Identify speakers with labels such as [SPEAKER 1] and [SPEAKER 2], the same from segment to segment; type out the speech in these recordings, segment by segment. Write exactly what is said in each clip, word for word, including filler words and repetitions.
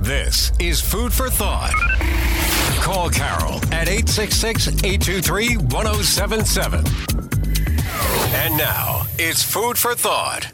[SPEAKER 1] This is Food for Thought. Call Carol at eight six six, eight two three, one oh seven seven. And now, it's Food for Thought.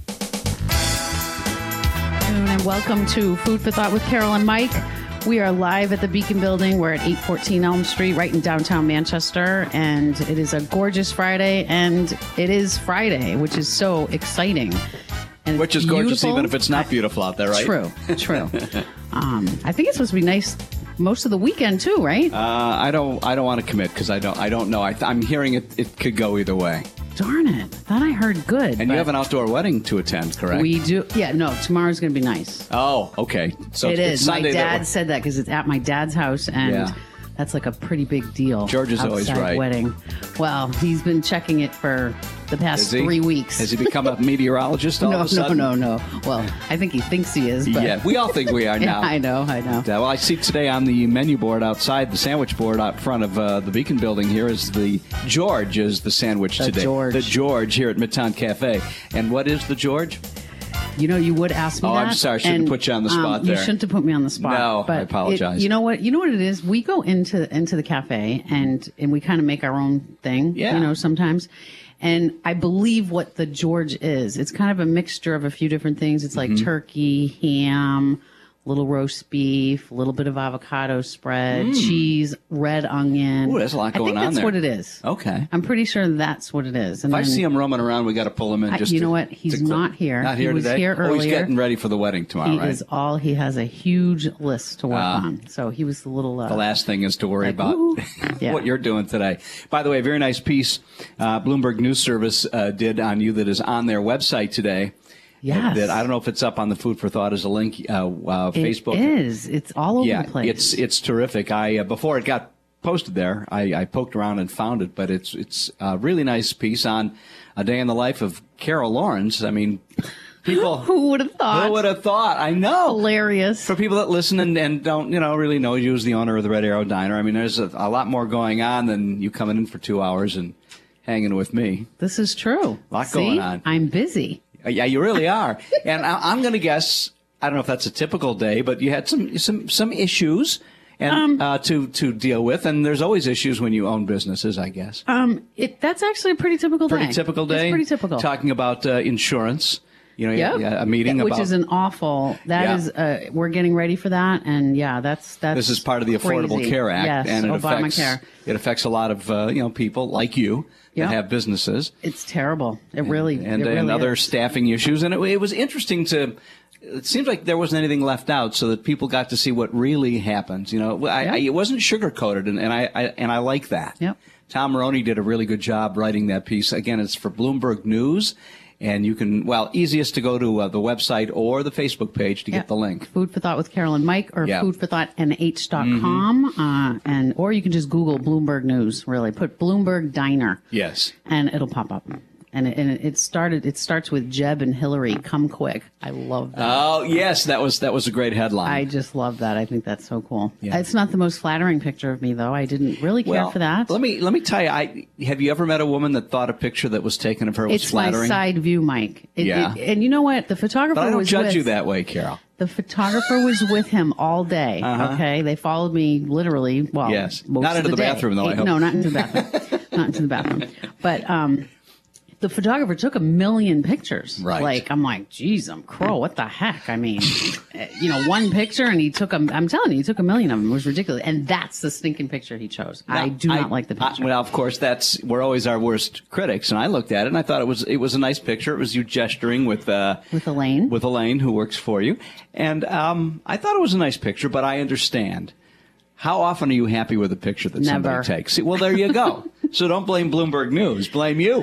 [SPEAKER 2] And welcome to Food for Thought with Carol and Mike. We are live at the Beacon Building. We're at eight fourteen Elm Street, right in downtown Manchester. And it is a gorgeous Friday, and it is Friday, which is so exciting. And
[SPEAKER 3] which is gorgeous
[SPEAKER 2] beautiful.
[SPEAKER 3] even if it's not beautiful out there, right?
[SPEAKER 2] True, true. um, I think it's supposed to be nice most of the weekend, too, right?
[SPEAKER 3] Uh, I don't I don't want to commit because I don't, I don't know. I th- I'm hearing it, it could go either way.
[SPEAKER 2] Darn it. Thought I heard good.
[SPEAKER 3] And you have an outdoor wedding to attend, correct?
[SPEAKER 2] We do. Yeah, no, tomorrow's going to be nice.
[SPEAKER 3] Oh, okay. So
[SPEAKER 2] it
[SPEAKER 3] it's
[SPEAKER 2] is. My
[SPEAKER 3] Sunday
[SPEAKER 2] dad
[SPEAKER 3] that
[SPEAKER 2] said that because it's at my dad's house, and
[SPEAKER 3] Yeah.
[SPEAKER 2] that's like a pretty big deal.
[SPEAKER 3] George is always
[SPEAKER 2] outside
[SPEAKER 3] right.
[SPEAKER 2] Wedding. Well, he's been checking it for the past
[SPEAKER 3] Is he?
[SPEAKER 2] three weeks.
[SPEAKER 3] Has he become a meteorologist all
[SPEAKER 2] no,
[SPEAKER 3] of a sudden?
[SPEAKER 2] no, no, no. Well, I think he thinks he is. But
[SPEAKER 3] Yeah, we all think we are now.
[SPEAKER 2] I know, I know.
[SPEAKER 3] Uh, well, I see today on the menu board outside, the sandwich board out front of uh, the Beacon Building here is the George is the sandwich
[SPEAKER 2] The
[SPEAKER 3] today.
[SPEAKER 2] George.
[SPEAKER 3] The George here at Midtown Cafe. And what is the George?
[SPEAKER 2] You know, you would ask me
[SPEAKER 3] Oh,
[SPEAKER 2] that.
[SPEAKER 3] I'm sorry. I shouldn't
[SPEAKER 2] and,
[SPEAKER 3] put you on the spot
[SPEAKER 2] um,
[SPEAKER 3] there.
[SPEAKER 2] You shouldn't have put me on the spot.
[SPEAKER 3] No,
[SPEAKER 2] but
[SPEAKER 3] I apologize.
[SPEAKER 2] It, you know what? You know what it is? We go into into the cafe and and we kind of make our own thing.
[SPEAKER 3] Yeah.
[SPEAKER 2] You know, sometimes. And I believe what the George is. It's kind of a mixture of a few different things. It's like
[SPEAKER 3] Mm-hmm.
[SPEAKER 2] turkey, ham, little roast beef, a little bit of avocado spread, cheese, red onion.
[SPEAKER 3] Mm. Ooh, there's a lot going
[SPEAKER 2] I think
[SPEAKER 3] on
[SPEAKER 2] that's
[SPEAKER 3] there.
[SPEAKER 2] what it is.
[SPEAKER 3] Okay.
[SPEAKER 2] I'm pretty sure that's what it is. And
[SPEAKER 3] If I
[SPEAKER 2] then-
[SPEAKER 3] see him roaming around, we got to pull him in.
[SPEAKER 2] I-
[SPEAKER 3] Just
[SPEAKER 2] you
[SPEAKER 3] to-
[SPEAKER 2] know what? He's
[SPEAKER 3] to-
[SPEAKER 2] not here.
[SPEAKER 3] Not here
[SPEAKER 2] He was
[SPEAKER 3] today.
[SPEAKER 2] here
[SPEAKER 3] Oh, he's
[SPEAKER 2] earlier.
[SPEAKER 3] getting ready for the wedding tomorrow,
[SPEAKER 2] He
[SPEAKER 3] right?
[SPEAKER 2] is all. He has a huge list to work
[SPEAKER 3] Ah.
[SPEAKER 2] on. So he was the little. Uh,
[SPEAKER 3] The last thing is to worry
[SPEAKER 2] Like,
[SPEAKER 3] about
[SPEAKER 2] woo. Yeah.
[SPEAKER 3] what you're doing today. By the way, very nice piece uh, Bloomberg News Service uh, did on you that is on their website today.
[SPEAKER 2] Yes.
[SPEAKER 3] That I don't know if it's up on the Food for Thought as a link, uh, uh,
[SPEAKER 2] It
[SPEAKER 3] Facebook.
[SPEAKER 2] is. It's all over
[SPEAKER 3] yeah,
[SPEAKER 2] the place.
[SPEAKER 3] it's it's terrific. I uh, before it got posted there, I, I poked around and found it, but it's it's a really nice piece on a day in the life of Carol Lawrence. I mean, people
[SPEAKER 2] Who would have thought?
[SPEAKER 3] who would have thought? I know.
[SPEAKER 2] Hilarious.
[SPEAKER 3] For people that listen and, and don't, you know, really know you as the owner of the Red Arrow Diner, I mean, there's a, a lot more going on than you coming in for two hours and hanging with me.
[SPEAKER 2] This is true.
[SPEAKER 3] A lot
[SPEAKER 2] See?
[SPEAKER 3] going on.
[SPEAKER 2] I'm busy.
[SPEAKER 3] Uh, Yeah, you really are. And I, I'm going to guess, I don't know if that's a typical day, but you had some some some issues and
[SPEAKER 2] Um,
[SPEAKER 3] uh, to to deal with, and there's always issues when you own businesses, I guess.
[SPEAKER 2] Um, it that's actually a pretty typical day.
[SPEAKER 3] Pretty typical day.
[SPEAKER 2] It's pretty typical.
[SPEAKER 3] Talking about uh, insurance. You know,
[SPEAKER 2] Yep.
[SPEAKER 3] yeah, a meeting
[SPEAKER 2] which
[SPEAKER 3] about
[SPEAKER 2] is an awful. That
[SPEAKER 3] Yeah.
[SPEAKER 2] is. Uh, we're getting ready for that, and yeah, that's that's.
[SPEAKER 3] This is part of the Affordable
[SPEAKER 2] crazy.
[SPEAKER 3] Care Act,
[SPEAKER 2] Yes,
[SPEAKER 3] and it affects
[SPEAKER 2] Obamacare.
[SPEAKER 3] it affects a lot of uh, you know people like you
[SPEAKER 2] Yep.
[SPEAKER 3] that have businesses.
[SPEAKER 2] It's terrible. It really
[SPEAKER 3] and,
[SPEAKER 2] it really
[SPEAKER 3] and other
[SPEAKER 2] is.
[SPEAKER 3] staffing issues. And it, it was interesting to. It seems like there wasn't anything left out, so that people got to see what really happens. You know, I, I,
[SPEAKER 2] Yep.
[SPEAKER 3] it wasn't sugar coated, and, and I, I and I like that.
[SPEAKER 2] Yep.
[SPEAKER 3] Tom Maroney did a really good job writing that piece. Again, it's for Bloomberg News, and you can well easiest to go to uh, the website or the Facebook page to
[SPEAKER 2] Yeah.
[SPEAKER 3] get the link.
[SPEAKER 2] Food for Thought with Carol and Mike, or
[SPEAKER 3] Yeah.
[SPEAKER 2] food for thought N H dot com,
[SPEAKER 3] Mm-hmm.
[SPEAKER 2] uh, and or you can just Google Bloomberg News. Really, put Bloomberg Diner,
[SPEAKER 3] Yes.
[SPEAKER 2] and it'll pop up. And it, and it started. It starts with Jeb and Hillary. Come quick. I love that.
[SPEAKER 3] Oh yes, that was that was a great headline.
[SPEAKER 2] I just love that. I think that's so cool.
[SPEAKER 3] Yeah.
[SPEAKER 2] It's not the most flattering picture of me, though. I didn't really care
[SPEAKER 3] well,
[SPEAKER 2] for that.
[SPEAKER 3] Let me let me tell you. I have you ever met a woman that thought a picture that was taken of her was
[SPEAKER 2] it's
[SPEAKER 3] flattering?
[SPEAKER 2] my side view, Mike. It,
[SPEAKER 3] Yeah.
[SPEAKER 2] it- and you know what? The photographer
[SPEAKER 3] But I don't
[SPEAKER 2] was
[SPEAKER 3] judge
[SPEAKER 2] with,
[SPEAKER 3] you that way, Carol.
[SPEAKER 2] The photographer was with him all day.
[SPEAKER 3] Uh-huh.
[SPEAKER 2] Okay, they followed me literally. Well,
[SPEAKER 3] Yes.
[SPEAKER 2] most
[SPEAKER 3] Not
[SPEAKER 2] of
[SPEAKER 3] into the
[SPEAKER 2] day.
[SPEAKER 3] bathroom, though, I
[SPEAKER 2] Eight-
[SPEAKER 3] hope.
[SPEAKER 2] No, not into the bathroom. Not into the bathroom. But um, the photographer took a million pictures.
[SPEAKER 3] Right.
[SPEAKER 2] Like I'm like, geez, I'm crow. What the heck? I mean, eh, you know, one picture, and he took a. I'm telling you, he took a million of them. It was ridiculous, and that's the stinking picture he chose. I
[SPEAKER 3] Now,
[SPEAKER 2] do not like the
[SPEAKER 3] I-
[SPEAKER 2] picture.
[SPEAKER 3] well, of course, that's we're always our worst critics, and I looked at it and I thought it was it was a nice picture. It was you gesturing with uh,
[SPEAKER 2] With Elaine.
[SPEAKER 3] with Elaine, who works for you, and um, I thought it was a nice picture. But I understand. How often are you happy with a picture that
[SPEAKER 2] Never.
[SPEAKER 3] somebody takes? Well, there you go. So don't blame Bloomberg News. Blame you.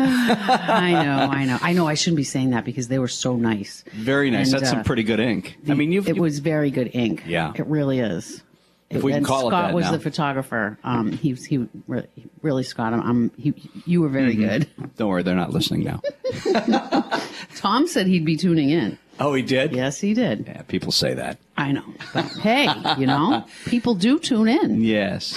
[SPEAKER 2] I know, I know, I know. I shouldn't be saying that because they were so nice.
[SPEAKER 3] Very nice.
[SPEAKER 2] And,
[SPEAKER 3] That's
[SPEAKER 2] uh,
[SPEAKER 3] some pretty good ink. I mean, you've
[SPEAKER 2] It was very good ink.
[SPEAKER 3] Yeah.
[SPEAKER 2] It really is.
[SPEAKER 3] If we can
[SPEAKER 2] and
[SPEAKER 3] call it
[SPEAKER 2] Scott
[SPEAKER 3] that
[SPEAKER 2] was
[SPEAKER 3] now.
[SPEAKER 2] the photographer. Um, he was he re- really Scott. Um, he, you were very
[SPEAKER 3] Mm-hmm.
[SPEAKER 2] good.
[SPEAKER 3] Don't worry, they're not listening now.
[SPEAKER 2] Tom said he'd be tuning in.
[SPEAKER 3] Oh, he did?
[SPEAKER 2] Yes, he did.
[SPEAKER 3] Yeah, people say that.
[SPEAKER 2] I know. But hey, you know, people do tune in.
[SPEAKER 3] Yes.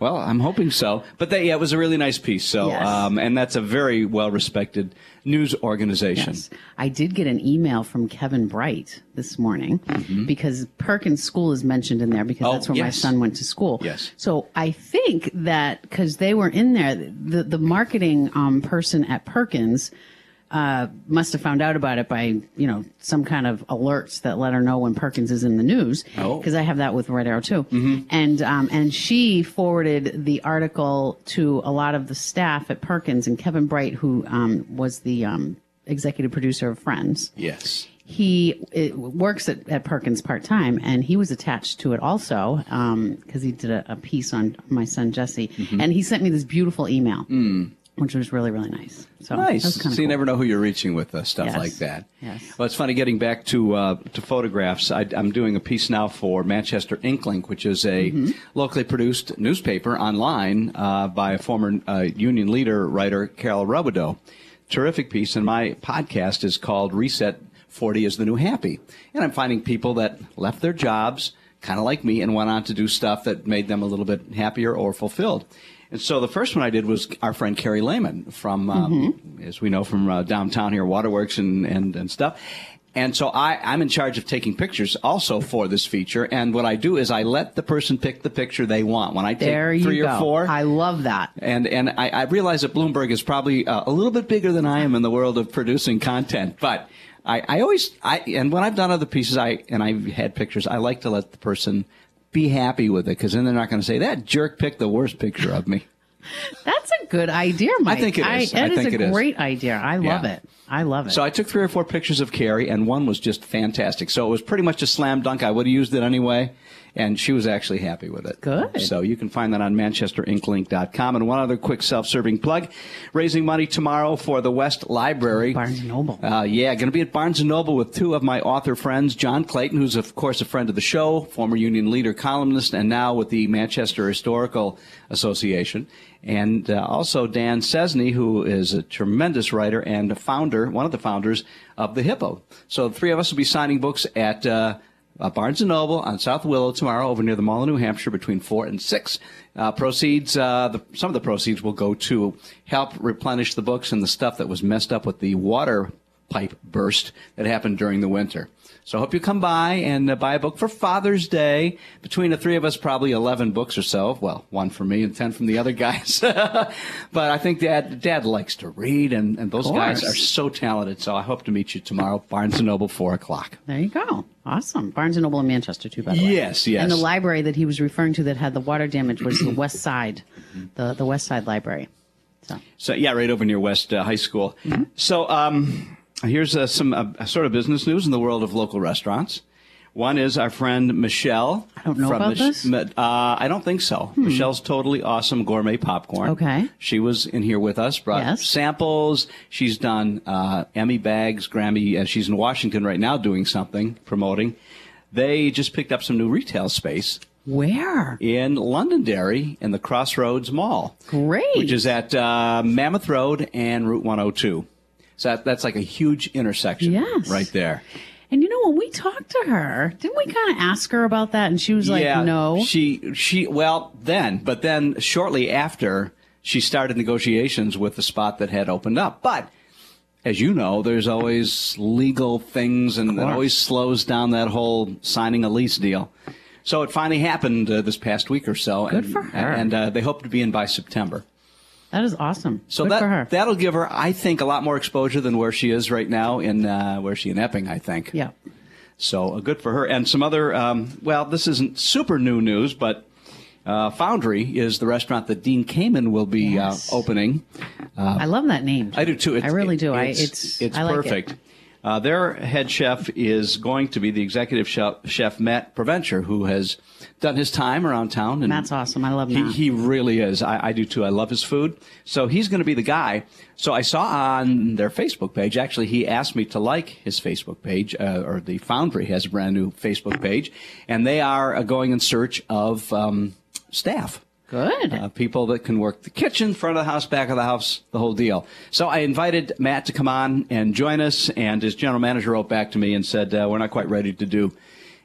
[SPEAKER 3] Well, I'm hoping so. But they, yeah, it was a really nice piece. So,
[SPEAKER 2] Yes.
[SPEAKER 3] um, and that's a very well-respected news organization.
[SPEAKER 2] Yes. I did get an email from Kevin Bright this morning because Perkins School is mentioned in there because
[SPEAKER 3] Oh,
[SPEAKER 2] that's where my
[SPEAKER 3] yes.
[SPEAKER 2] son went to school.
[SPEAKER 3] Yes.
[SPEAKER 2] So I think that because they were in there, the, the marketing um, person at Perkins uh, must have found out about it by, you know, some kind of alerts that let her know when Perkins is in the news.
[SPEAKER 3] Oh.
[SPEAKER 2] Because I have that with Red Arrow too. And um, and she forwarded the article to a lot of the staff at Perkins, and Kevin Bright, who um, was the um, executive producer of Friends.
[SPEAKER 3] Yes.
[SPEAKER 2] He it, works at, at Perkins part-time, and he was attached to it also because um, he did a, a piece on my son, Jesse. And he sent me this beautiful email, which was really, really nice. So
[SPEAKER 3] Nice.
[SPEAKER 2] that was
[SPEAKER 3] So
[SPEAKER 2] kind of
[SPEAKER 3] you
[SPEAKER 2] cool.
[SPEAKER 3] never know who you're reaching with uh, stuff
[SPEAKER 2] Yes.
[SPEAKER 3] like that.
[SPEAKER 2] Yes.
[SPEAKER 3] Well, it's funny getting back to uh, to photographs. I, I'm doing a piece now for Manchester Inklink, which is a
[SPEAKER 2] Mm-hmm.
[SPEAKER 3] locally produced newspaper online uh, by a former uh, union leader writer, Carol Robideau. Terrific piece, and my podcast is called Reset forty is the New Happy. And I'm finding people that left their jobs, kind of like me, and went on to do stuff that made them a little bit happier or fulfilled. And so the first one I did was our friend Carrie Lehman from, um, as we know, from uh, downtown here, Waterworks and, and, and stuff. And so I, I'm in charge of taking pictures also for this feature. And what I do is I let the person pick the picture they want. When I take
[SPEAKER 2] There you
[SPEAKER 3] three
[SPEAKER 2] go.
[SPEAKER 3] or four.
[SPEAKER 2] I love that.
[SPEAKER 3] And and I, I realize that Bloomberg is probably uh, a little bit bigger than I am in the world of producing content. But I, I always, I and when I've done other pieces, I and I've had pictures, I like to let the person be happy with it, because then they're not going to say, that jerk picked the worst picture of me.
[SPEAKER 2] That's a good idea, Mike.
[SPEAKER 3] think it is.
[SPEAKER 2] I,
[SPEAKER 3] I
[SPEAKER 2] that
[SPEAKER 3] think
[SPEAKER 2] is
[SPEAKER 3] it
[SPEAKER 2] a
[SPEAKER 3] is.
[SPEAKER 2] great idea. I love
[SPEAKER 3] Yeah.
[SPEAKER 2] it. I love it.
[SPEAKER 3] So I took three or four pictures of Carrie, and one was just fantastic. So it was pretty much a slam dunk. I would have used it anyway, and she was actually happy with it.
[SPEAKER 2] Good.
[SPEAKER 3] So you can find that on manchester inklink dot com. And one other quick self-serving plug, raising money tomorrow for the West Library.
[SPEAKER 2] Barnes and Noble.
[SPEAKER 3] Uh, yeah, going to be at Barnes and Noble with two of my author friends, John Clayton, who's, of course, a friend of the show, former union leader, columnist, and now with the Manchester Historical Association. And uh, also Dan Cesney, who is a tremendous writer and a founder, one of the founders of the Hippo. So the three of us will be signing books at uh, uh, Barnes and Noble on South Willow tomorrow, over near the Mall of New Hampshire, between four and six. Uh, proceeds, uh, the, some of the proceeds will go to help replenish the books and the stuff that was messed up with the water pipe burst that happened during the winter. So I hope you come by and uh, buy a book for Father's Day. Between the three of us, probably eleven books or so. Well, one for me and ten from the other guys. But I think Dad Dad likes to read, and, and those
[SPEAKER 2] Of
[SPEAKER 3] guys
[SPEAKER 2] course.
[SPEAKER 3] are so talented. So I hope to meet you tomorrow, Barnes and Noble, four o'clock.
[SPEAKER 2] There you go. Awesome. Barnes and Noble in Manchester, too, by the way.
[SPEAKER 3] Yes, yes.
[SPEAKER 2] And the library that he was referring to that had the water damage was the West Side, the, the West Side Library. So
[SPEAKER 3] So, yeah, right over near West uh, High School. So um, here's uh, some uh, sort of business news in the world of local restaurants. One is our friend Michelle.
[SPEAKER 2] I don't know
[SPEAKER 3] from
[SPEAKER 2] about
[SPEAKER 3] Mich-
[SPEAKER 2] this.
[SPEAKER 3] Ma- Uh, I don't think so. Michelle's Totally Awesome Gourmet Popcorn.
[SPEAKER 2] Okay.
[SPEAKER 3] She was in here with us, brought
[SPEAKER 2] Yes.
[SPEAKER 3] samples. She's done uh, Emmy bags, Grammy. Uh, she's in Washington right now doing something, promoting. They just picked up some new retail space
[SPEAKER 2] where?
[SPEAKER 3] in Londonderry in the Crossroads Mall.
[SPEAKER 2] Great.
[SPEAKER 3] Which is at uh, Mammoth Road and Route one oh two. So that, that's like a huge intersection
[SPEAKER 2] Yes.
[SPEAKER 3] right there.
[SPEAKER 2] And you know, when we talked to her, didn't we kind of ask her about that? And she was like,
[SPEAKER 3] yeah,
[SPEAKER 2] no.
[SPEAKER 3] She, she, well, then, but then shortly after, she started negotiations with the spot that had opened up. But as you know, there's always legal things, and it
[SPEAKER 2] course.
[SPEAKER 3] always slows down that whole signing a lease deal. So it finally happened uh, this past week or so.
[SPEAKER 2] Good
[SPEAKER 3] and,
[SPEAKER 2] for her.
[SPEAKER 3] And uh, they hope to be in by September.
[SPEAKER 2] That is awesome.
[SPEAKER 3] So
[SPEAKER 2] Good
[SPEAKER 3] that
[SPEAKER 2] for her.
[SPEAKER 3] that'll give her, I think, a lot more exposure than where she is right now in uh, where she in Epping, I think.
[SPEAKER 2] Yeah.
[SPEAKER 3] So uh, good for her. And some other, um, well, this isn't super new news, but uh, Foundry is the restaurant that Dean Kamen will be
[SPEAKER 2] Yes.
[SPEAKER 3] uh, opening.
[SPEAKER 2] I love that name.
[SPEAKER 3] I do too. It's,
[SPEAKER 2] I really
[SPEAKER 3] it-
[SPEAKER 2] do. I,
[SPEAKER 3] It's
[SPEAKER 2] it's,
[SPEAKER 3] it's
[SPEAKER 2] I like
[SPEAKER 3] perfect.
[SPEAKER 2] It.
[SPEAKER 3] Uh, their head chef is going to be the executive chef, chef Matt Provencher, who has done his time around town. And
[SPEAKER 2] Matt's awesome. I love
[SPEAKER 3] he,
[SPEAKER 2] Matt.
[SPEAKER 3] he really is. I, I do too. I love his food. So he's going to be the guy. So I saw on their Facebook page, actually, he asked me to like his Facebook page, uh, or the Foundry has a brand new Facebook page, and they are uh, going in search of um, staff.
[SPEAKER 2] Good.
[SPEAKER 3] Uh, people that can work the kitchen, front of the house, back of the house, the whole deal. So I invited Matt to come on and join us, and his general manager wrote back to me and said, uh, we're not quite ready to do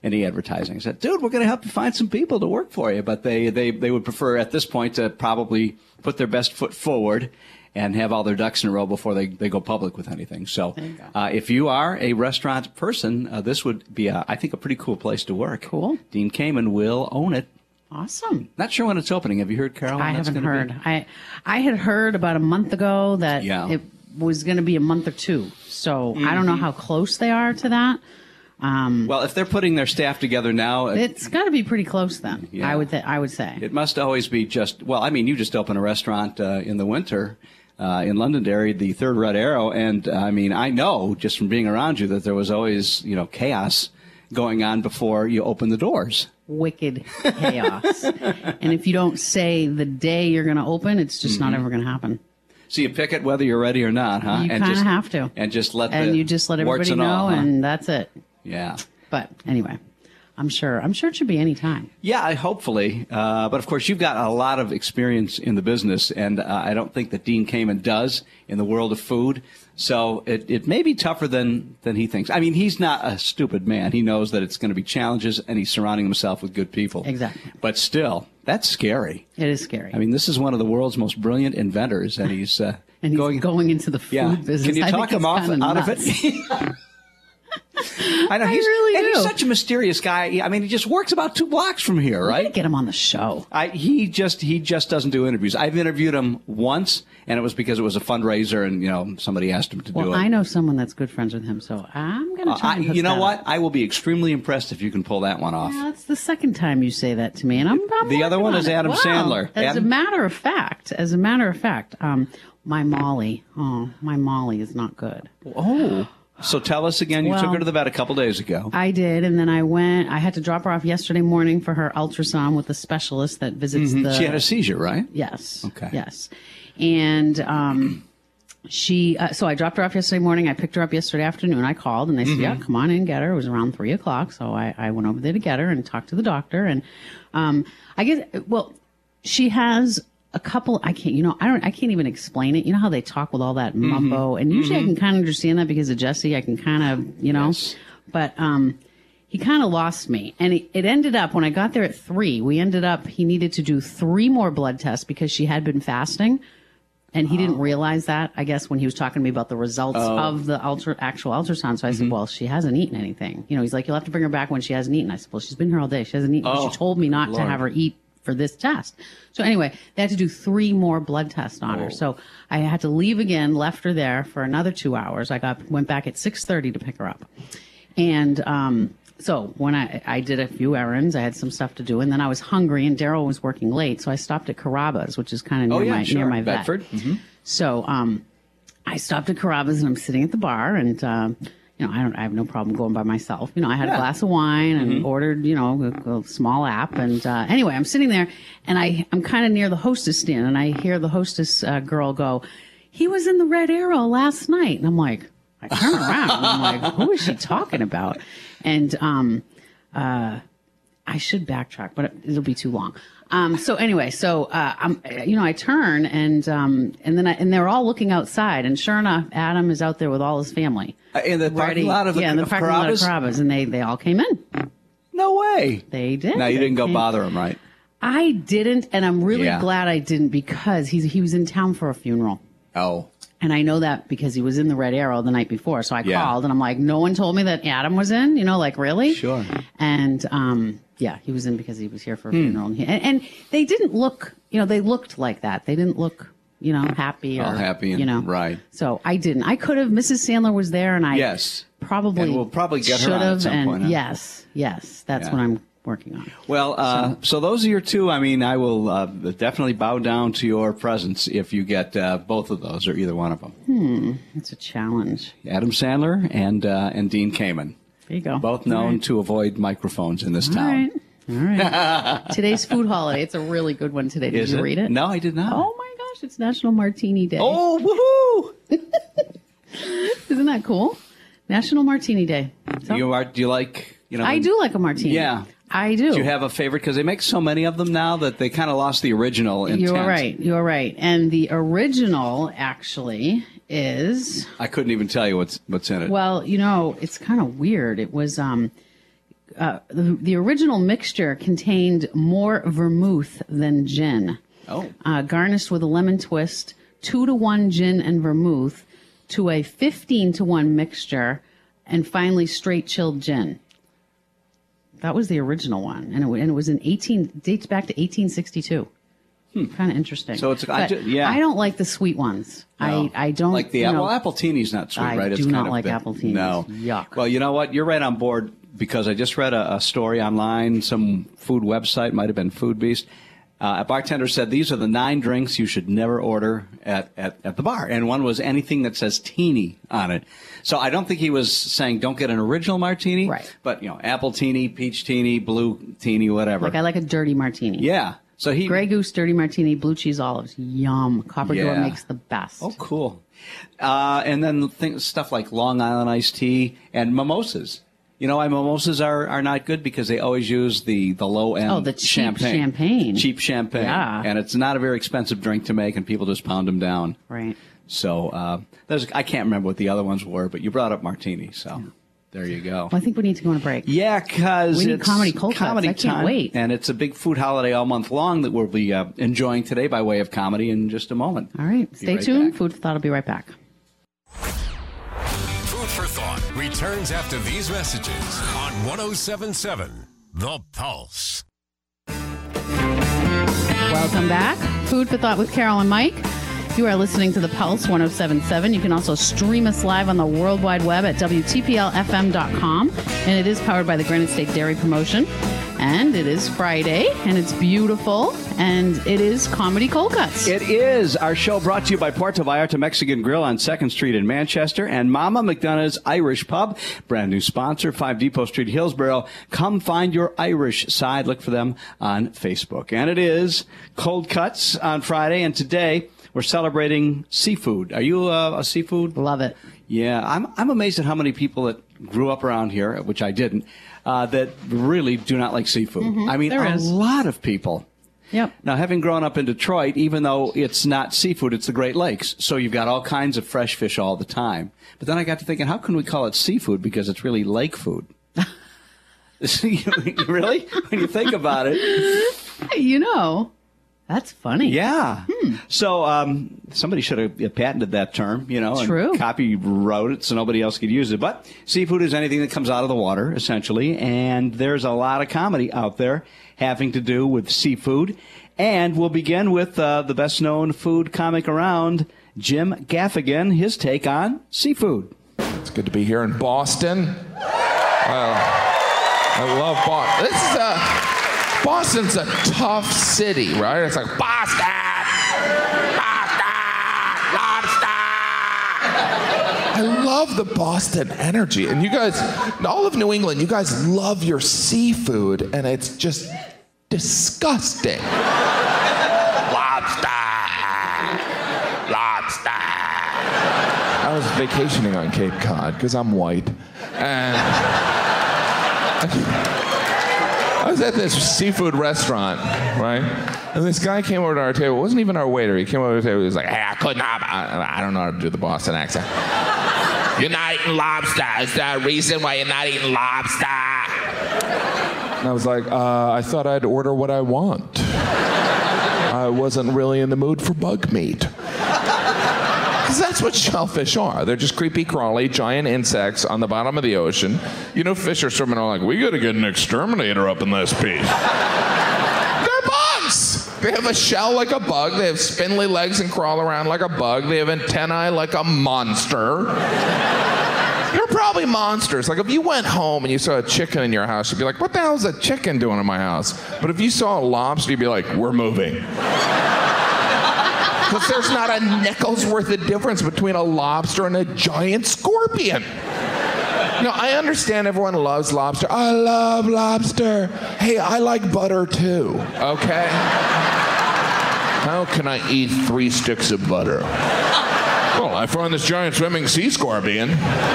[SPEAKER 3] any advertising. I said, dude, we're going to help you find some people to work for you. But they, they, they would prefer at this point to probably put their best foot forward and have all their ducks in a row before they, they go public with anything. So uh, if you are a restaurant person, uh, this would be, a, I think, a pretty cool place to work.
[SPEAKER 2] Cool.
[SPEAKER 3] Dean Kamen will own it.
[SPEAKER 2] Awesome.
[SPEAKER 3] Not sure when it's opening. Have you heard, Carol?
[SPEAKER 2] I haven't heard. Be? I I had heard about a month ago that
[SPEAKER 3] yeah.
[SPEAKER 2] it was going to be a month or two. So mm-hmm. I don't know how close they are to that. Um,
[SPEAKER 3] well, if they're putting their staff together now,
[SPEAKER 2] it's got to be pretty close then. Yeah. I would th- I would say
[SPEAKER 3] it must always be just. Well, I mean, you just opened a restaurant uh, in the winter. Uh, in Londonderry, the Third Red Arrow, and uh, I mean, I know just from being around you that there was always, you know, chaos going on before you open the doors.
[SPEAKER 2] Wicked chaos. And if you don't say the day you're going to open, it's just mm-hmm. not ever going to happen.
[SPEAKER 3] So you pick it whether you're ready or not, huh?
[SPEAKER 2] You kind of have to.
[SPEAKER 3] And just let
[SPEAKER 2] and
[SPEAKER 3] the
[SPEAKER 2] you just let everybody
[SPEAKER 3] and
[SPEAKER 2] know,
[SPEAKER 3] all, huh?
[SPEAKER 2] and that's it.
[SPEAKER 3] Yeah.
[SPEAKER 2] But anyway. I'm sure. I'm sure it should be any time.
[SPEAKER 3] Yeah, I, hopefully. Uh, but, of course, you've got a lot of experience in the business, and uh, I don't think that Dean Kamen does in the world of food. So it, it may be tougher than, than he thinks. I mean, he's not a stupid man. He knows that it's going to be challenges, and he's surrounding himself with good people.
[SPEAKER 2] Exactly.
[SPEAKER 3] But still, that's scary.
[SPEAKER 2] It is scary.
[SPEAKER 3] I mean, this is one of the world's most brilliant inventors, and he's, uh,
[SPEAKER 2] and he's
[SPEAKER 3] going,
[SPEAKER 2] going into the food
[SPEAKER 3] yeah.
[SPEAKER 2] business.
[SPEAKER 3] Can you
[SPEAKER 2] I
[SPEAKER 3] talk him off out
[SPEAKER 2] nuts.
[SPEAKER 3] of it? I know. He's,
[SPEAKER 2] I really
[SPEAKER 3] and
[SPEAKER 2] do.
[SPEAKER 3] he's such a mysterious guy. I mean, he just works about two blocks from here, right?
[SPEAKER 2] We gotta get him on the show.
[SPEAKER 3] I, he just he just doesn't do interviews. I've interviewed him once, and it was because it was a fundraiser, and you know somebody asked him to
[SPEAKER 2] well,
[SPEAKER 3] do it.
[SPEAKER 2] I know someone that's good friends with him, so I'm gonna try.
[SPEAKER 3] Uh,
[SPEAKER 2] and
[SPEAKER 3] I,
[SPEAKER 2] hook
[SPEAKER 3] you know
[SPEAKER 2] that
[SPEAKER 3] what?
[SPEAKER 2] up.
[SPEAKER 3] I will be extremely impressed if you can pull that one off.
[SPEAKER 2] Yeah, that's the second time you say that to me, and I'm. I'm
[SPEAKER 3] the other one
[SPEAKER 2] on
[SPEAKER 3] is
[SPEAKER 2] it.
[SPEAKER 3] Adam
[SPEAKER 2] wow.
[SPEAKER 3] Sandler.
[SPEAKER 2] As
[SPEAKER 3] Adam?
[SPEAKER 2] a matter of fact, as a matter of fact, um, my Molly, oh, my Molly is not good.
[SPEAKER 3] Oh. So tell us again, you
[SPEAKER 2] well,
[SPEAKER 3] took her to the vet a couple days ago.
[SPEAKER 2] I did, and then I went, I had to drop her off yesterday morning for her ultrasound with the specialist that visits
[SPEAKER 3] mm-hmm.
[SPEAKER 2] the...
[SPEAKER 3] She had a seizure, right?
[SPEAKER 2] Yes.
[SPEAKER 3] Okay.
[SPEAKER 2] Yes. And um, she, uh, so I dropped her off yesterday morning. I picked her up yesterday afternoon. I called, and they said, mm-hmm. yeah, come on in and get her. It was around three o'clock, so I, I went over there to get her and talked to the doctor. And um, I guess, well, she has... a couple, I can't, you know, I don't, I can't even explain it. You know how they talk with all that mumbo, mm-hmm. and usually mm-hmm. I can kind of understand that because of Jesse. I can kind of, you know, yes. but um, he kind of lost me, and it, it ended up when I got there at three. We ended up he needed to do three more blood tests because she had been fasting, and he oh. didn't realize that. I guess when he was talking to me about the results oh. of the ultra actual ultrasound, so I mm-hmm. said, "Well, she hasn't eaten anything." You know, he's like, "You'll have to bring her back when she hasn't eaten." I said, "Well, she's been here all day. She hasn't eaten.
[SPEAKER 3] Oh,
[SPEAKER 2] she told me not
[SPEAKER 3] Lord.
[SPEAKER 2] to have her eat." For this test. So anyway, they had to do three more blood tests on oh. her. So I had to leave again, left her there for another two hours. I got went back at six thirty to pick her up. And um, so when I, I did a few errands, I had some stuff to do, and then I was hungry, and Daryl was working late, so I stopped at Carrabba's, which is kind of near,
[SPEAKER 3] oh, yeah,
[SPEAKER 2] my,
[SPEAKER 3] sure.
[SPEAKER 2] near my vet.
[SPEAKER 3] Bedford. Mm-hmm.
[SPEAKER 2] So um, I stopped at Carrabba's, and I'm sitting at the bar, and... Um, You know, I don't. I have no problem going by myself. You know, I had yeah. a glass of wine and mm-hmm. ordered, you know, a, a small app. And uh, anyway, I'm sitting there, and I, I'm kind of near the hostess stand, and I hear the hostess uh, girl go, "He was in the Red Arrow last night." And I'm like, I turn around, and I'm like, who is she talking about? And um, uh, I should backtrack, but it'll be too long. Um, so anyway, so, uh, I'm, you know, I turn and, um, and then I, and they're all looking outside, and sure enough, Adam is out there with all his family.
[SPEAKER 3] Uh, in the parking ready, lot of the
[SPEAKER 2] Yeah, in the parking lot of Carrabba's, and they, they all came in.
[SPEAKER 3] No way.
[SPEAKER 2] They did.
[SPEAKER 3] Now, you
[SPEAKER 2] they
[SPEAKER 3] didn't go
[SPEAKER 2] came.
[SPEAKER 3] bother him, right?
[SPEAKER 2] I didn't, and I'm really
[SPEAKER 3] yeah.
[SPEAKER 2] glad I didn't because he's, he was in town for a funeral.
[SPEAKER 3] Oh.
[SPEAKER 2] And I know that because he was in the Red Arrow the night before. So I
[SPEAKER 3] yeah.
[SPEAKER 2] called, and I'm like, no one told me that Adam was in, you know, like, really?
[SPEAKER 3] Sure.
[SPEAKER 2] And, um, yeah, he was in because he was here for a hmm. funeral. And, he, and, and they didn't look, you know, they looked like that. They didn't look, you know, happy or,
[SPEAKER 3] all happy and,
[SPEAKER 2] you know.
[SPEAKER 3] Right.
[SPEAKER 2] So I didn't. I could have, Missus Sandler was there, and I
[SPEAKER 3] yes.
[SPEAKER 2] probably
[SPEAKER 3] and we'll probably get her on at some
[SPEAKER 2] and
[SPEAKER 3] point. Huh?
[SPEAKER 2] Yes, yes, that's
[SPEAKER 3] yeah.
[SPEAKER 2] what I'm working on.
[SPEAKER 3] Well, uh, so. so those are your two. I mean, I will uh, definitely bow down to your presence if you get uh, both of those or either one of them.
[SPEAKER 2] Hmm, it's a challenge.
[SPEAKER 3] Adam Sandler and uh, and Dean Kamen.
[SPEAKER 2] There you go.
[SPEAKER 3] Both known right. to avoid microphones in this
[SPEAKER 2] All
[SPEAKER 3] town.
[SPEAKER 2] Right. All right. Today's food holiday. It's a really good one today. Did
[SPEAKER 3] Is
[SPEAKER 2] you
[SPEAKER 3] it?
[SPEAKER 2] read it?
[SPEAKER 3] No, I did not.
[SPEAKER 2] Oh my gosh, it's National Martini Day.
[SPEAKER 3] Oh, woohoo!
[SPEAKER 2] Isn't that cool? National Martini Day. So,
[SPEAKER 3] you are? Do you like? You know,
[SPEAKER 2] I do like a martini.
[SPEAKER 3] Yeah,
[SPEAKER 2] I do.
[SPEAKER 3] Do you have a favorite? Because they make so many of them now that they kind of lost the original intent.
[SPEAKER 2] You're right. You're right. And the original actually is.
[SPEAKER 3] I couldn't even tell you what's what's in it.
[SPEAKER 2] Well, you know, it's kind of weird. It was um. uh, the, the original mixture contained more vermouth than gin.
[SPEAKER 3] Oh.
[SPEAKER 2] Uh, garnished with a lemon twist, two to one gin and vermouth to a fifteen to one mixture, and finally straight chilled gin. That was the original one, and it, and it was in eighteen dates back to eighteen sixty-two. Hmm. Kind of interesting.
[SPEAKER 3] So it's
[SPEAKER 2] I,
[SPEAKER 3] I ju- yeah.
[SPEAKER 2] I don't like the sweet ones.
[SPEAKER 3] No.
[SPEAKER 2] I I don't
[SPEAKER 3] like the
[SPEAKER 2] you
[SPEAKER 3] apple.
[SPEAKER 2] know,
[SPEAKER 3] Apple Teeni's not sweet,
[SPEAKER 2] I
[SPEAKER 3] right?
[SPEAKER 2] do
[SPEAKER 3] It's
[SPEAKER 2] not
[SPEAKER 3] kind of
[SPEAKER 2] like
[SPEAKER 3] bit-
[SPEAKER 2] apple Teenies.
[SPEAKER 3] No.
[SPEAKER 2] Yuck.
[SPEAKER 3] Well, you know what? You're right on board because I just read a, a story online, some food website, might have been Food Beast. Uh, a bartender said these are the nine drinks you should never order at, at, at the bar. And one was anything that says teeny on it. So I don't think he was saying don't get an original martini.
[SPEAKER 2] Right.
[SPEAKER 3] But, you know, apple teeny, peach teeny, blue teeny, whatever.
[SPEAKER 2] Like I like a dirty martini.
[SPEAKER 3] Yeah. So he
[SPEAKER 2] Grey Goose, dirty martini, blue cheese olives. Yum. Copper Door
[SPEAKER 3] Yeah.
[SPEAKER 2] makes the best.
[SPEAKER 3] Oh, cool. Uh, and then things, stuff like Long Island iced tea and mimosas. You know why mimosas are, are not good? Because they always use the, the low-end
[SPEAKER 2] Oh, the cheap
[SPEAKER 3] champagne.
[SPEAKER 2] champagne.
[SPEAKER 3] Cheap champagne.
[SPEAKER 2] Yeah.
[SPEAKER 3] And it's not a very expensive drink to make, and people just pound them down.
[SPEAKER 2] Right.
[SPEAKER 3] So uh, there's I can't remember what the other ones were, but you brought up martini, so there you go.
[SPEAKER 2] Well, I think we need to go on a break.
[SPEAKER 3] Yeah, because
[SPEAKER 2] We need
[SPEAKER 3] it's
[SPEAKER 2] comedy cold cuts.
[SPEAKER 3] comedy
[SPEAKER 2] I can't
[SPEAKER 3] time,
[SPEAKER 2] wait.
[SPEAKER 3] and it's a big food holiday all month long that we'll be uh, enjoying today by way of comedy in just a moment.
[SPEAKER 2] All right.
[SPEAKER 3] Be
[SPEAKER 2] Stay
[SPEAKER 3] right
[SPEAKER 2] tuned.
[SPEAKER 3] back.
[SPEAKER 2] Food for Thought will be right back.
[SPEAKER 1] Food for Thought returns after these messages on one oh seven point seven The Pulse.
[SPEAKER 2] Welcome back. Food for Thought with Carol and Mike. You are listening to The Pulse one oh seven point seven. You can also stream us live on the World Wide Web at W T P L F M dot com. And it is powered by the Granite State Dairy Promotion. And it is Friday, and it's beautiful, and it is Comedy Cold Cuts.
[SPEAKER 3] It is our show brought to you by Puerto Vallarta Mexican Grill on second Street in Manchester and Mama McDonough's Irish Pub, brand new sponsor, five Depot Street, Hillsborough. Come find your Irish side. Look for them on Facebook. And it is Cold Cuts on Friday, and today we're celebrating seafood. Are you uh, a seafood?
[SPEAKER 2] Love it.
[SPEAKER 3] Yeah, I'm I'm amazed at how many people that grew up around here, which I didn't, uh, that really do not like seafood.
[SPEAKER 2] Mm-hmm,
[SPEAKER 3] I mean,
[SPEAKER 2] there
[SPEAKER 3] a
[SPEAKER 2] is.
[SPEAKER 3] lot of people.
[SPEAKER 2] Yep.
[SPEAKER 3] Now, having grown up in Detroit, even though it's not seafood, it's the Great Lakes. So you've got all kinds of fresh fish all the time. But then I got to thinking, how can we call it seafood? Because it's really lake food. Really? When you think about it.
[SPEAKER 2] You know, that's funny.
[SPEAKER 3] Yeah. So um, somebody should have patented that term, you know, and
[SPEAKER 2] True.
[SPEAKER 3] copyright it so nobody else could use it. But seafood is anything that comes out of the water, essentially. And there's a lot of comedy out there having to do with seafood. And we'll begin with uh, the best-known food comic around, Jim Gaffigan, his take on seafood.
[SPEAKER 4] It's good to be here in Boston. Uh, I love Boston. This is a, Boston's a tough city, right? It's like, Boston! Boston! Lobster! I love the Boston energy. And you guys, all of New England, you guys love your seafood, and it's just disgusting. Lobster! Lobster! I was vacationing on Cape Cod because I'm white, and I was at this seafood restaurant, right? And this guy came over to our table. It wasn't even our waiter. He came over to the table. He was like, "Hey, I could not. I, I don't know how to do the Boston accent. You're not eating lobster. Is there a reason why you're not eating lobster?" And I was like, uh, "I thought I'd order what I want. I wasn't really in the mood for bug meat." Because that's what shellfish are. They're just creepy, crawly, giant insects on the bottom of the ocean. You know, fish are swimming all like, we gotta get an exterminator up in this piece. They're bugs! They have a shell like a bug. They have spindly legs and crawl around like a bug. They have antennae like a monster. They're probably monsters. Like if you went home and you saw a chicken in your house, you'd be like, what the hell is a chicken doing in my house? But if you saw a lobster, you'd be like, we're moving. Because there's not a nickel's worth of difference between a lobster and a giant scorpion. Now, I understand everyone loves lobster. I love lobster. Hey, I like butter too, okay? How can I eat three sticks of butter? Well, I found this giant swimming sea scorpion.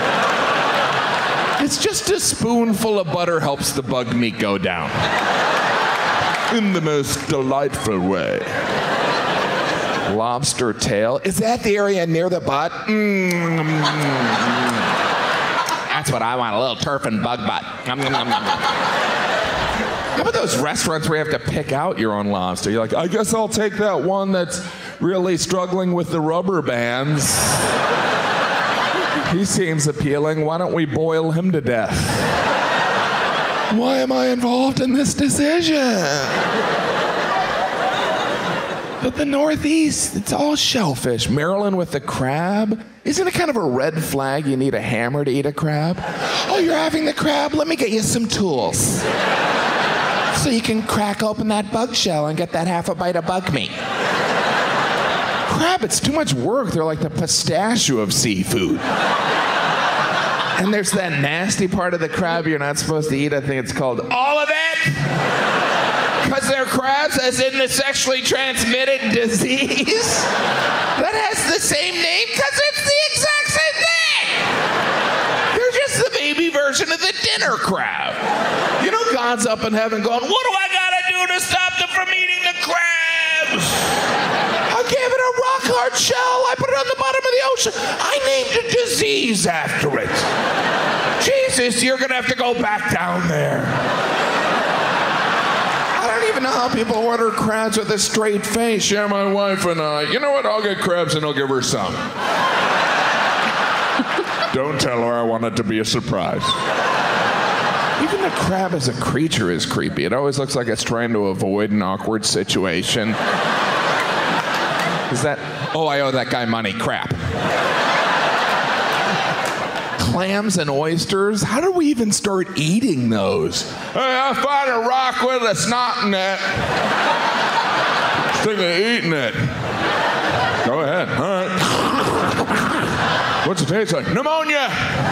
[SPEAKER 4] It's just a spoonful of butter helps the bug meat go down. In the most delightful way. Lobster tail. Is that the area near the butt? Mm-hmm. That's what I want, a little turf and bug butt. Nom, nom, nom, nom. How about those restaurants where you have to pick out your own lobster? You're like, I guess I'll take that one that's really struggling with the rubber bands. He seems appealing. Why don't we boil him to death? Why am I involved in this decision? But the Northeast, it's all shellfish. Maryland with the crab. Isn't it kind of a red flag you need a hammer to eat a crab? Oh, you're having the crab? Let me get you some tools. So you can crack open that bug shell and get that half a bite of bug meat. Crab, it's too much work. They're like the pistachio of seafood. And there's that nasty part of the crab you're not supposed to eat. I think it's called all of it. Because they're crabs, as in the sexually transmitted disease. That has the same name because it's the exact same thing. They're just the baby version of the dinner crab. You know, God's up in heaven going, what do I gotta do to stop them from eating the crabs? I gave it a rock hard shell. I put it on the bottom of the ocean. I named a disease after it. Jesus, you're gonna have to go back down there. I don't even know how people order crabs with a straight face. Yeah, my wife and I. You know what? I'll get crabs and I'll give her some. Don't tell her I want it to be a surprise. Even the crab as a creature is creepy. It always looks like it's trying to avoid an awkward situation. Is that, oh, I owe that guy money, crap. Clams and oysters, how did we even start eating those? Hey, I found a rock with a snot in it. Thinking of eating it. Go ahead, all right. What's it taste like? Pneumonia!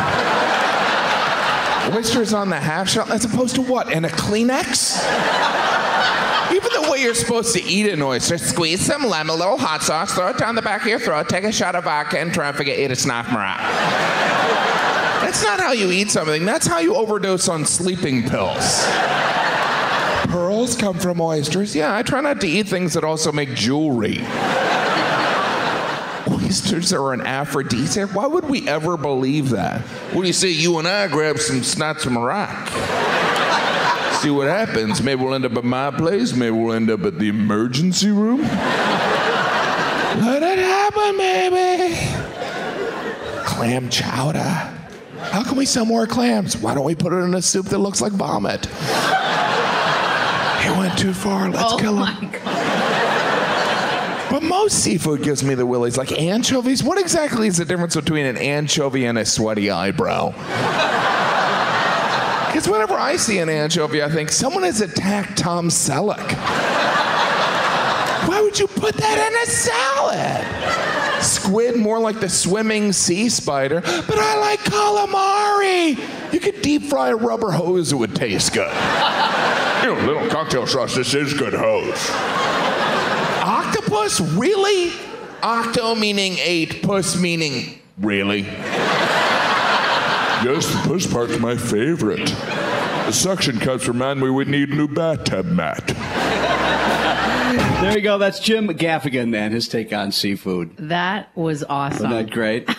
[SPEAKER 4] Oysters on the half shell, as opposed to what, in a Kleenex? Even the way you're supposed to eat an oyster, squeeze some lemon, a little hot sauce, throw it down the back of your throat, take a shot of vodka, and try and forget eat a snuff marat. That's not how you eat something. That's how you overdose on sleeping pills. Pearls come from oysters. Yeah, I try not to eat things that also make jewelry. Oysters are an aphrodisiac? Why would we ever believe that? What do you say, you and I grab some snots from a rock? See what happens. Maybe we'll end up at my place. Maybe we'll end up at the emergency room. Let it happen, baby. Clam chowder. How can we sell more clams? Why don't we put it in a soup that looks like vomit? He went too far. Let's
[SPEAKER 2] oh
[SPEAKER 4] kill him.
[SPEAKER 2] My God.
[SPEAKER 4] But most seafood gives me the willies. Like anchovies. What exactly is the difference between an anchovy and a sweaty eyebrow? Because whenever I see an anchovy, I think someone has attacked Tom Selleck. Why would you put that in a salad? Squid, more like the swimming sea spider. But I like calamari. You could deep fry a rubber hose, it would taste good. You know, little cocktail sauce, this is good hose. Octopus? Really? Octo meaning eight, puss meaning really? Yes, the puss part's my favorite. The suction cups remind me we need a new bathtub mat.
[SPEAKER 3] There you go. That's Jim Gaffigan and his take on seafood.
[SPEAKER 2] That was awesome.
[SPEAKER 3] Wasn't that great?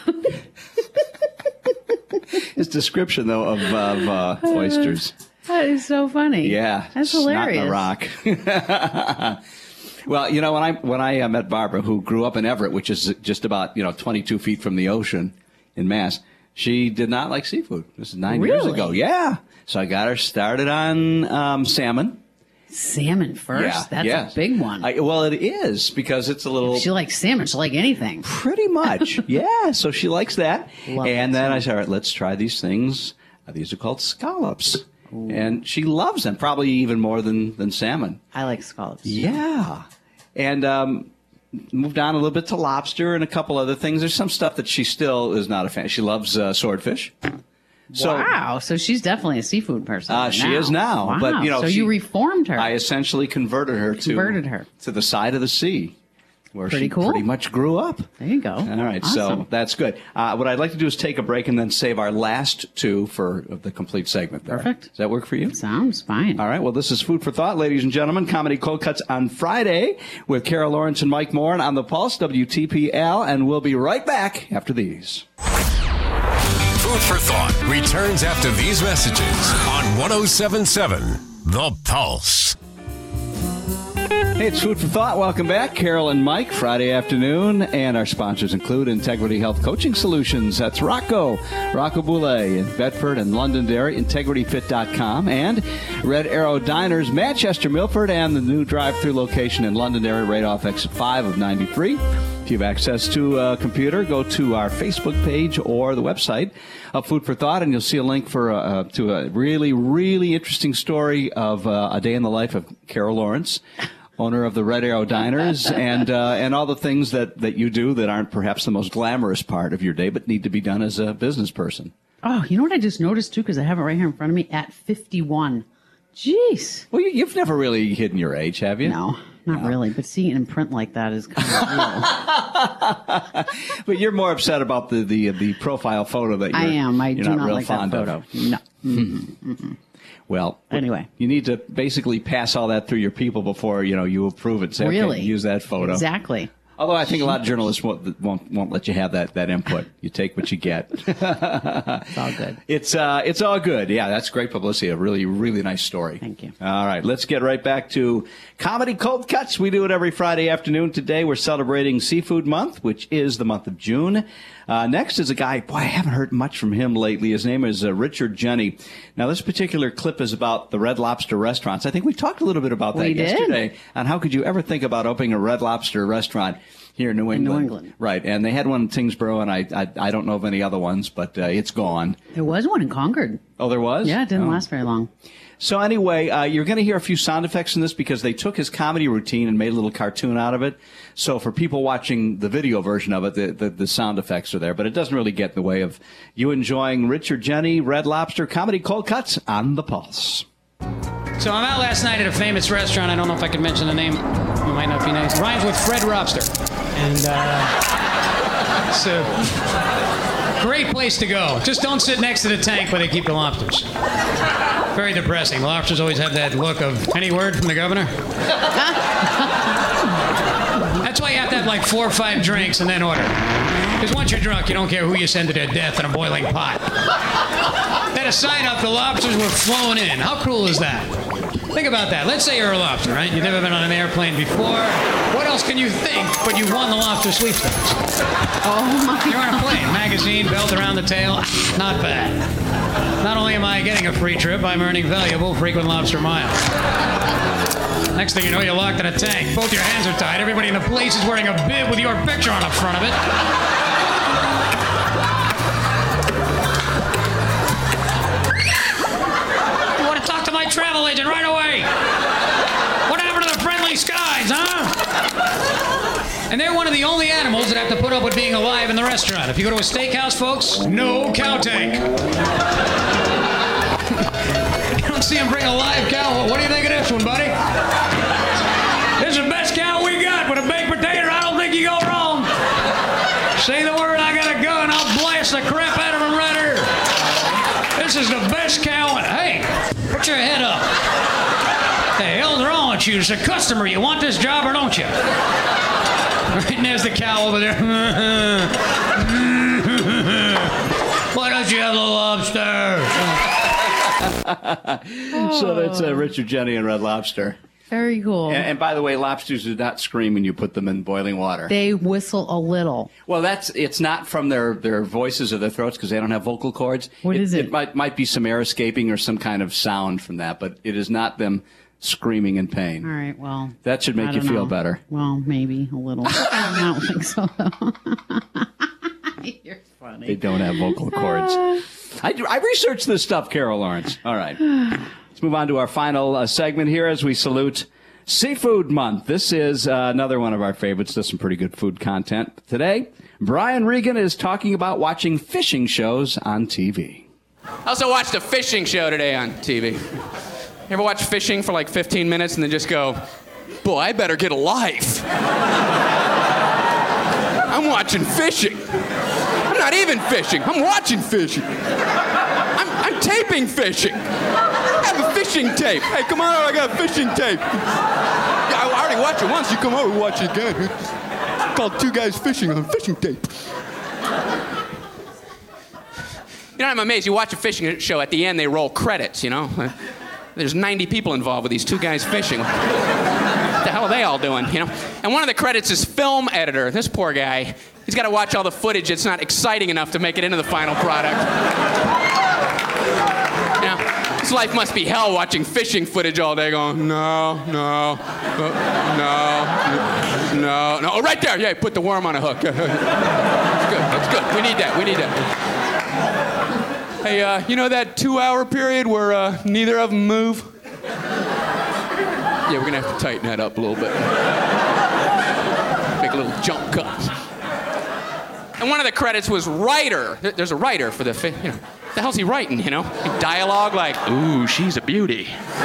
[SPEAKER 3] His description, though, of, of uh, oysters.
[SPEAKER 2] That is so funny.
[SPEAKER 3] Yeah.
[SPEAKER 2] That's
[SPEAKER 3] snot
[SPEAKER 2] hilarious.
[SPEAKER 3] in a rock. Well, you know, when I when I uh, met Barbara, who grew up in Everett, which is just about, you know, twenty-two feet from the ocean in Mass, she did not like seafood. This is nine
[SPEAKER 2] really?
[SPEAKER 3] years ago. Yeah. So I got her started on um, salmon.
[SPEAKER 2] Salmon first?
[SPEAKER 3] Yeah,
[SPEAKER 2] That's
[SPEAKER 3] yes.
[SPEAKER 2] a big one.
[SPEAKER 3] I, well, it is, because it's a little...
[SPEAKER 2] If she likes salmon, she'll like anything.
[SPEAKER 3] Pretty much. Yeah. So she likes that.
[SPEAKER 2] Love
[SPEAKER 3] and
[SPEAKER 2] that
[SPEAKER 3] then
[SPEAKER 2] too.
[SPEAKER 3] I said, all right, let's try these things. Uh, these are called scallops. Ooh. And she loves them, probably even more than, than salmon.
[SPEAKER 2] I like scallops.
[SPEAKER 3] Yeah. And um, moved on a little bit to lobster and a couple other things. There's some stuff that she still is not a fan. She loves uh, swordfish. So,
[SPEAKER 2] wow. So she's definitely a seafood person.
[SPEAKER 3] Uh, she is now.
[SPEAKER 2] Wow.
[SPEAKER 3] But, you know,
[SPEAKER 2] so
[SPEAKER 3] she,
[SPEAKER 2] you reformed her.
[SPEAKER 3] I essentially converted her to,
[SPEAKER 2] converted her.
[SPEAKER 3] to the side of the sea, where
[SPEAKER 2] Pretty
[SPEAKER 3] she
[SPEAKER 2] cool.
[SPEAKER 3] pretty much grew up.
[SPEAKER 2] There you go.
[SPEAKER 3] All right,
[SPEAKER 2] Awesome.
[SPEAKER 3] so that's good. Uh, what I'd like to do is take a break and then save our last two for the complete segment there.
[SPEAKER 2] Perfect.
[SPEAKER 3] Does that work for you?
[SPEAKER 2] Sounds fine.
[SPEAKER 3] All right, well, this is Food for Thought, ladies and gentlemen. Comedy Cold Cuts on Friday with Carol Lawrence and Mike Moore on The Pulse, W T P L, and we'll be right back after these.
[SPEAKER 1] Food for Thought returns after these messages on one oh seven point seven The Pulse.
[SPEAKER 3] Hey, it's Food for Thought. Welcome back. Carol and Mike, Friday afternoon. And our sponsors include Integrity Health Coaching Solutions. That's Rocco, Rocco Boulay in Bedford and Londonderry, integrity fit dot com. And Red Arrow Diners, Manchester, Milford, and the new drive-thru location in Londonderry, right off exit five of ninety-three. If you have access to a computer, go to our Facebook page or the website of Food for Thought, and you'll see a link for uh, to a really, really interesting story of uh, a day in the life of Carol Lawrence, owner of the Red Arrow Diners, and uh, and all the things that, that you do that aren't perhaps the most glamorous part of your day, but need to be done as a business person.
[SPEAKER 2] Oh, you know what I just noticed, too, because I have it right here in front of me, at fifty-one. Jeez.
[SPEAKER 3] Well, you, you've never really hidden your age, have you?
[SPEAKER 2] No, not no. really. But seeing it in print like that is kind of real.
[SPEAKER 3] But you're more upset about the, the, the profile photo that you're
[SPEAKER 2] I am. I
[SPEAKER 3] you're
[SPEAKER 2] do
[SPEAKER 3] not,
[SPEAKER 2] not
[SPEAKER 3] real
[SPEAKER 2] like
[SPEAKER 3] fond
[SPEAKER 2] that photo.
[SPEAKER 3] Of.
[SPEAKER 2] No. Mm-hmm. Mm-hmm.
[SPEAKER 3] Well,
[SPEAKER 2] anyway,
[SPEAKER 3] you need to basically pass all that through your people before, you know, you approve it. Say,
[SPEAKER 2] really?
[SPEAKER 3] Okay, use that photo.
[SPEAKER 2] Exactly.
[SPEAKER 3] Although I think a lot of journalists won't, won't, won't let you have that, that input. You take what you get.
[SPEAKER 2] It's all good.
[SPEAKER 3] It's, uh, it's all good. Yeah, that's great publicity. A really, really nice story.
[SPEAKER 2] Thank you.
[SPEAKER 3] All right, let's get right back to Comedy Cold Cuts. We do it every Friday afternoon. Today we're celebrating Seafood Month, which is the month of June. Uh, next is a guy, boy, I haven't heard much from him lately. His name is uh, Richard Jenny. Now, this particular clip is about the Red Lobster restaurants. I think we talked a little bit about that
[SPEAKER 2] we
[SPEAKER 3] yesterday.
[SPEAKER 2] Did.
[SPEAKER 3] On how could you ever think about opening a Red Lobster restaurant here in New England.
[SPEAKER 2] In New England.
[SPEAKER 3] Right. And they had one in Tingsboro, and I I, I don't know of any other ones, but uh, it's gone.
[SPEAKER 2] There was one in Concord.
[SPEAKER 3] Oh, there was?
[SPEAKER 2] Yeah, it didn't
[SPEAKER 3] oh.
[SPEAKER 2] last very long.
[SPEAKER 3] So anyway, uh, you're going to hear a few sound effects in this because they took his comedy routine and made a little cartoon out of it. So for people watching the video version of it, the, the, the sound effects are there, but it doesn't really get in the way of you enjoying Richard Jenny, Red Lobster, Comedy Cold Cuts on the Pulse.
[SPEAKER 5] So I'm out last night at a famous restaurant. I don't know if I can mention the name. It might not be nice. It rhymes with Fred Lobster. And uh, it's a great place to go. Just don't sit next to the tank where they keep the lobsters. Very depressing. The lobsters always have that look of, any word from the governor? That's why you have to have like four or five drinks and then order. Because once you're drunk, you don't care who you send to their death in a boiling pot. They had a sign up, the lobsters were flown in. How cruel is that? Think about that. Let's say you're a lobster, right? You've never been on an airplane before. What else can you think but you won the lobster sweepstakes?
[SPEAKER 2] Oh, my
[SPEAKER 5] You're on a plane, magazine, belt around the tail. Not bad. Not only am I getting a free trip, I'm earning valuable frequent lobster miles. Next thing you know, you're locked in a tank. Both your hands are tied. Everybody in the place is wearing a bib with your picture on the front of it. You want to talk to my travel agent right away. What happened to the friendly skies, huh? And they're one of the only animals that have to put up with being alive in the restaurant. If you go to a steakhouse, folks, no cow tank. You don't see them bring a live cow. What do you think of this one, buddy? This is the best cow we got. With a baked potato, I don't think you go wrong. Say the word, I got a gun, I'll blast the crap out of him right here. This is the best cow. And hey, put your head up. What the hell's wrong with you? It's a customer. You want this job or don't you? Right, and there's the cow over there. Why don't you have the lobster?
[SPEAKER 3] So that's uh, Richard Jenny and Red Lobster.
[SPEAKER 2] Very cool.
[SPEAKER 3] And, and by the way, lobsters do not scream when you put them in boiling water.
[SPEAKER 2] They whistle a little.
[SPEAKER 3] Well, that's it's not from their, their voices or their throats because they don't have vocal cords.
[SPEAKER 2] What
[SPEAKER 3] it,
[SPEAKER 2] is it?
[SPEAKER 3] It might might be some air escaping or some kind of sound from that, but it is not them screaming in pain.
[SPEAKER 2] All right, well.
[SPEAKER 3] That should make
[SPEAKER 2] I
[SPEAKER 3] you
[SPEAKER 2] don't
[SPEAKER 3] feel
[SPEAKER 2] know.
[SPEAKER 3] better.
[SPEAKER 2] Well, maybe a little. I don't think so, though. You're funny.
[SPEAKER 3] They don't have vocal cords. I, do, I researched this stuff, Carol Lawrence. All right. Let's move on to our final uh, segment here as we salute Seafood Month. This is uh, another one of our favorites. Does some pretty good food content. Today, Brian Regan is talking about watching fishing shows on T V.
[SPEAKER 6] I also watched a fishing show today on T V. You ever watch fishing for like fifteen minutes and then just go, boy, I better get a life. I'm watching fishing. I'm not even fishing. I'm watching fishing. I'm, I'm taping fishing. I have a fishing tape. Hey, come on over, I got a fishing tape. Yeah, I already watched it once. You come over and watch it again. It's called Two Guys Fishing on Fishing Tape. know, I'm amazed. You watch a fishing show, at the end they roll credits, you know? There's ninety people involved with these two guys fishing. What the hell are they all doing, you know? And one of the credits is film editor. This poor guy, he's got to watch all the footage that's not exciting enough to make it into the final product. Now, his life must be hell watching fishing footage all day going, no, no, uh, no, no, no. Oh, right there. Yeah, put the worm on a hook. That's good. That's good. We need that. We need that. Hey, uh, you know that two-hour period where uh, neither of them move? Yeah, we're going to have to tighten that up a little bit. Make a little jump cut. And one of the credits was writer. There's a writer for the, fi- you know, what the hell's he writing, you know? Dialogue like, ooh, she's a beauty.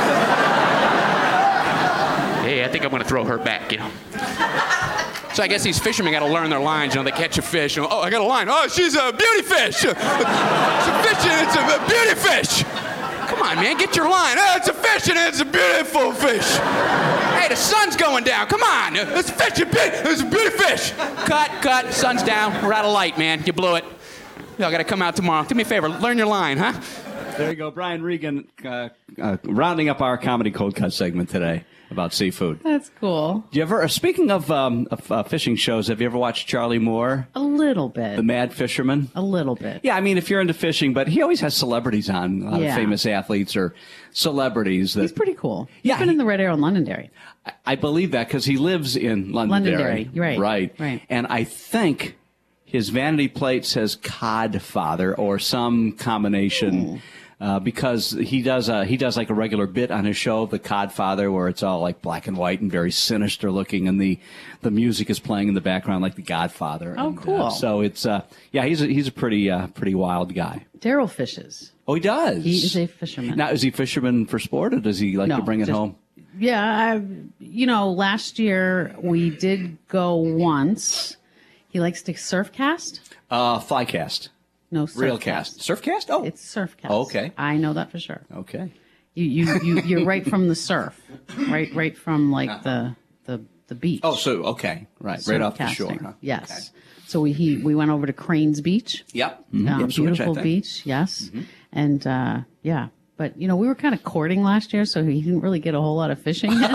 [SPEAKER 6] Hey, I think I'm going to throw her back, you know? So I guess these fishermen got to learn their lines. You know, they catch a fish. And, oh, I got a line. Oh, she's a beauty fish. It's a fish and it's a beauty fish. Come on, man, get your line. Oh, it's a fish and it's a beautiful fish. Hey, the sun's going down. Come on. It's a fish. It's a beauty fish. Cut, cut. Sun's down. We're out of light, man. You blew it. Y'all got to come out tomorrow. Do me a favor. Learn your line, huh?
[SPEAKER 3] There you go. Brian Regan uh, uh, rounding up our Comedy Cold Cut segment today about seafood.
[SPEAKER 2] That's cool.
[SPEAKER 3] Do you ever, speaking of, um, of uh, fishing shows, have you ever watched Charlie Moore?
[SPEAKER 2] A little bit.
[SPEAKER 3] The Mad Fisherman?
[SPEAKER 2] A little bit.
[SPEAKER 3] Yeah, I mean, if you're into fishing, but he always has celebrities on, a lot
[SPEAKER 2] Yeah.
[SPEAKER 3] of famous athletes or celebrities. That,
[SPEAKER 2] He's pretty cool. He's
[SPEAKER 3] Yeah,
[SPEAKER 2] been
[SPEAKER 3] he-
[SPEAKER 2] in the Red Arrow in Londonderry.
[SPEAKER 3] I, I believe that because he lives in Londonderry.
[SPEAKER 2] Londonderry, right,
[SPEAKER 3] Right.
[SPEAKER 2] right.
[SPEAKER 3] And I think his vanity plate says Codfather or some combination. Uh, because he does uh, he does like a regular bit on his show, The Codfather, where it's all like black and white and very sinister looking, and the, the music is playing in the background like The Godfather.
[SPEAKER 2] Oh,
[SPEAKER 3] and,
[SPEAKER 2] cool.
[SPEAKER 3] Uh, so it's uh, yeah, he's a, he's a pretty uh, pretty wild guy.
[SPEAKER 2] Daryl fishes.
[SPEAKER 3] Oh, he does.
[SPEAKER 2] He is a fisherman.
[SPEAKER 3] Now, is he fisherman for sport, or does he like
[SPEAKER 2] No,
[SPEAKER 3] to bring it
[SPEAKER 2] just-
[SPEAKER 3] home?
[SPEAKER 2] Yeah, I, you know, last year we did go once. He likes to surf cast.
[SPEAKER 3] Uh, fly cast,
[SPEAKER 2] No, surf
[SPEAKER 3] real cast, surf cast. Oh,
[SPEAKER 2] It's surf cast.
[SPEAKER 3] Oh, okay.
[SPEAKER 2] I know that for sure.
[SPEAKER 3] okay.
[SPEAKER 2] You you you you're right from the surf, right right from like the the the beach.
[SPEAKER 3] Oh, so okay, right,
[SPEAKER 2] Surf
[SPEAKER 3] right off
[SPEAKER 2] casting.
[SPEAKER 3] the shore. Huh?
[SPEAKER 2] Yes.
[SPEAKER 3] Okay.
[SPEAKER 2] So we he we went over to Cranes Beach.
[SPEAKER 3] Yep.
[SPEAKER 2] Um,
[SPEAKER 3] Ipswich, I
[SPEAKER 2] beautiful
[SPEAKER 3] think.
[SPEAKER 2] beach, yes. And uh, yeah, but you know we were kind of courting last year, so he didn't really get a whole lot of fishing in.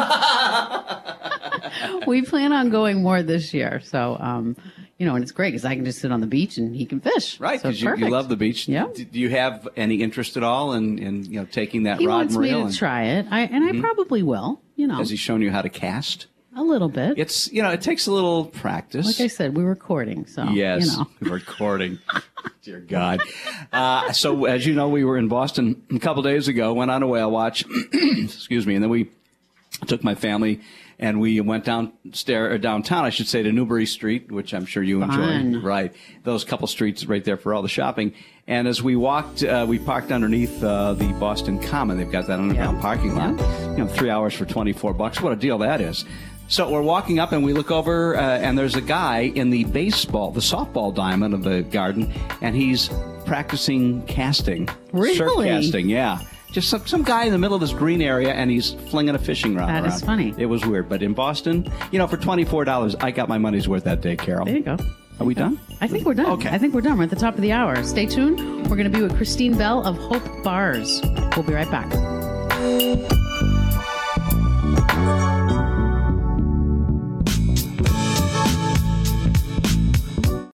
[SPEAKER 2] We plan on going more this year, so um, you know, and it's great because I can just sit on the beach and he can fish.
[SPEAKER 3] Right,
[SPEAKER 2] so
[SPEAKER 3] because
[SPEAKER 2] it's
[SPEAKER 3] you, you
[SPEAKER 2] perfect.
[SPEAKER 3] love the beach.
[SPEAKER 2] Yeah.
[SPEAKER 3] Do do you have any interest at all in, in you know taking that
[SPEAKER 2] He
[SPEAKER 3] rod
[SPEAKER 2] wants
[SPEAKER 3] and
[SPEAKER 2] me
[SPEAKER 3] reel?
[SPEAKER 2] to
[SPEAKER 3] and-
[SPEAKER 2] try it, I and I probably will. You know,
[SPEAKER 3] Has he shown you how to cast?
[SPEAKER 2] a little bit.
[SPEAKER 3] It's you know it takes a little practice.
[SPEAKER 2] Like I said, we were courting, so
[SPEAKER 3] Yes,
[SPEAKER 2] you know.
[SPEAKER 3] recording. Dear God. Uh, so, as you know, we were in Boston a couple days ago, went on a whale watch, excuse me, and then we took my family and we went downstairs, or downtown, I should say, to Newbury Street, which I'm sure you
[SPEAKER 2] Fun.
[SPEAKER 3] enjoy. Right. Those couple streets right there for all the shopping. And as we walked, uh, we parked underneath uh, the Boston Common. They've got that underground
[SPEAKER 2] Yeah.
[SPEAKER 3] parking lot. You know, three hours for twenty-four bucks. What a deal that is. So we're walking up and we look over uh, and there's a guy in the baseball, the softball diamond of the garden, and he's practicing casting.
[SPEAKER 2] Really?
[SPEAKER 3] Surf casting, yeah. Just some, some guy in the middle of this green area and he's flinging a fishing rod
[SPEAKER 2] That
[SPEAKER 3] around.
[SPEAKER 2] is funny.
[SPEAKER 3] It was weird. But in Boston, you know, for twenty-four dollars, I got my money's worth that day, Carol.
[SPEAKER 2] There you go.
[SPEAKER 3] Are we done?
[SPEAKER 2] I think we're done.
[SPEAKER 3] Okay.
[SPEAKER 2] I think we're done. We're at the top of the hour. Stay tuned. We're going to be with Christine Bell of Hope Bars. We'll be right back.